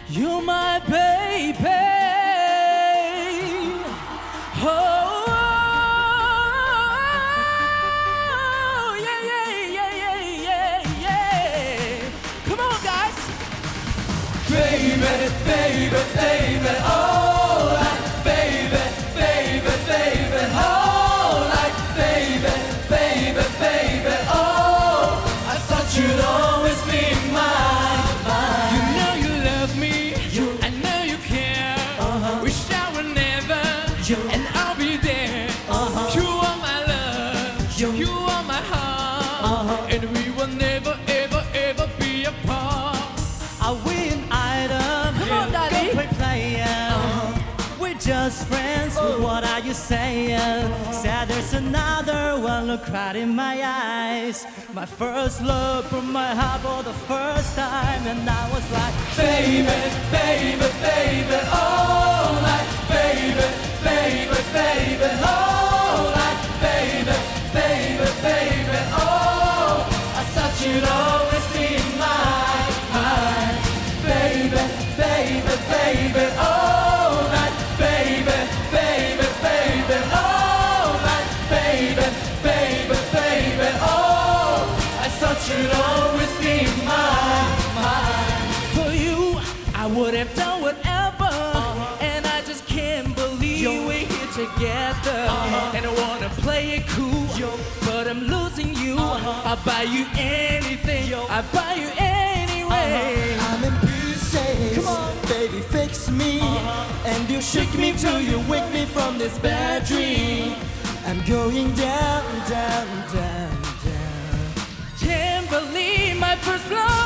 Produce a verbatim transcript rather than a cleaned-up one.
You're my baby. Oh, yeah, yeah, yeah, yeah, yeah, yeah. Come on, guys. Baby, baby, baby, all right, baby, baby, baby, all right, baby, baby, baby, oh, I thought you'd always be mine. You know you love me, I know you care. Wish I were never, and I'll be there. You are my love, you are my heart, and we will never, ever, ever be apart. Are we an item? Come on, Daddy. Go play player. We're just friends. What are you saying? Said there's another one. Look right in my eyes. My first love broke my heart for the first time, and I was like, Baby, baby, baby, all right, baby, baby, baby, all right, baby, baby, baby, oh, I thought you'd always be mine, mine, baby, baby, baby, all right, baby, baby, baby, all right, baby, baby, baby, oh, I thought you'd always be mine, mine. For you, I would have done whatever, and I just can't believe we're here together. And I wanna play it cool, but I'm losing you. I'll buy you anything, I'll buy you anyway. I'm in pieces. Come on. Baby, fix me. And you shake me till you wake me from this bad dream. I'm going down, down, down, down. Can't believe my first love